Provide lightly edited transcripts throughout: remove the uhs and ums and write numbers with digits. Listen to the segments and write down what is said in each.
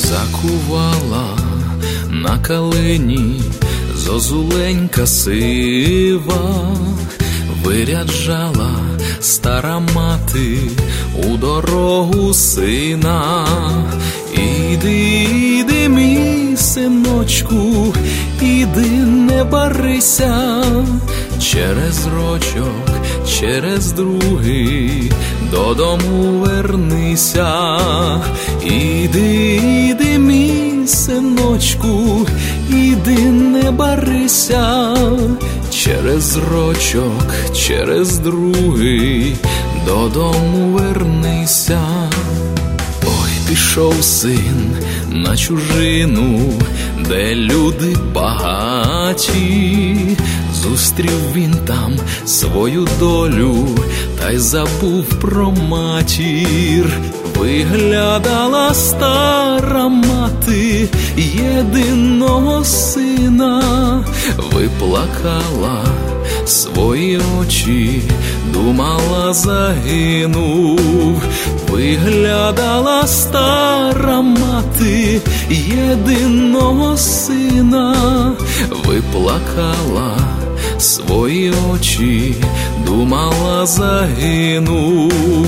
Закувала на калині зозуленька сива, виряджала стара мати у дорогу сина. Іди, іди, мій синочку, іди, не барися, через рочок, через другий додому вернися. Іди, іди, мій синочку, іди, не барися, через рочок, через другий додому вернися. Ой, пішов син на чужину, де люди багаті. Зустрів він там свою долю, та й забув про матір. Виглядала стара мати єдиного сина, виплакала свої очі, думала, загинув. Виглядала стара мати єдиного сина, виплакала свої очі, думала, загинув.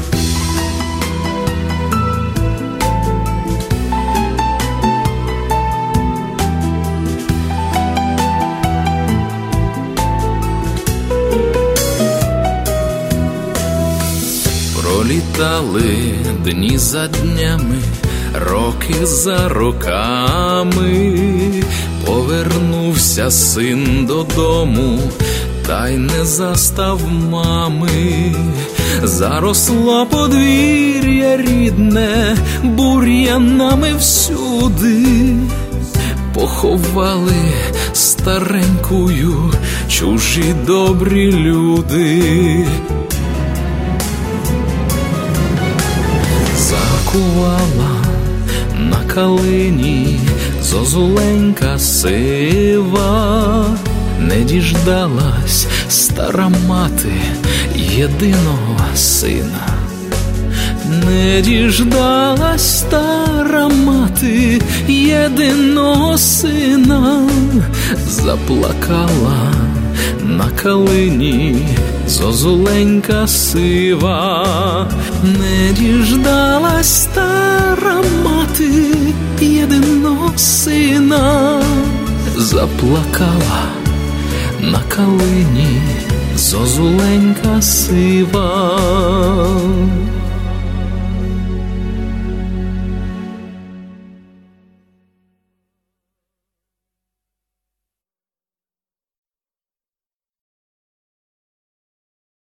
Пролітали дні за днями, роки за роками. Повернувся син додому, та й не застав мами. Заросло подвір'я рідне бур'янами всюди. Поховали старенькую чужі добрі люди. Закувала на калині зозуленька сива, не діждалась стара мати єдиного сина. Не діждалась стара мати єдиного сина, заплакала на калині зозуленька сива. Не діждалась стара мати єдиного сина, заплакала на калині зозуленька сива.